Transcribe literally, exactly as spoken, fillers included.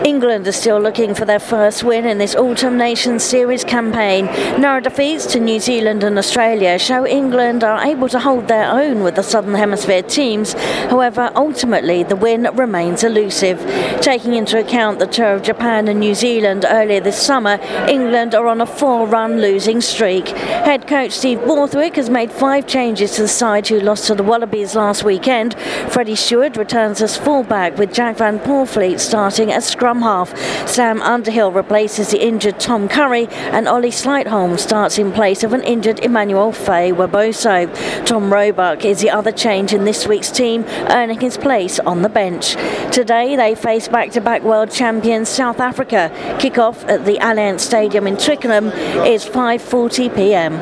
England are still looking for their first win in this Autumn Nations Series campaign. Narrow defeats to New Zealand and Australia show England are able to hold their own with the Southern Hemisphere teams. However, ultimately the win remains elusive. Taking into account the tour of Japan and New Zealand earlier this summer, England are on a four-run losing streak. Head coach Steve Borthwick has made five changes to the side who lost to the Wallabies last weekend. Freddie Stewart returns as fullback with Jack van Poorvliet starting as scrum half. Sam Underhill replaces the injured Tom Curry, and Ollie Slightholm starts in place of an injured Emmanuel Faye-Waboso. Tom Roebuck is the other change in this week's team, earning his place on the bench. Today they face back-to-back world champions South Africa. Kick-off at the Allianz Stadium in Twickenham is five forty p m.